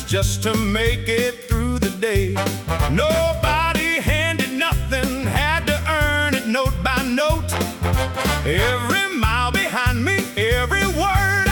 times just to make it through the day. Nobody handed nothing, had to earn it note by note. Every mile behind me, every word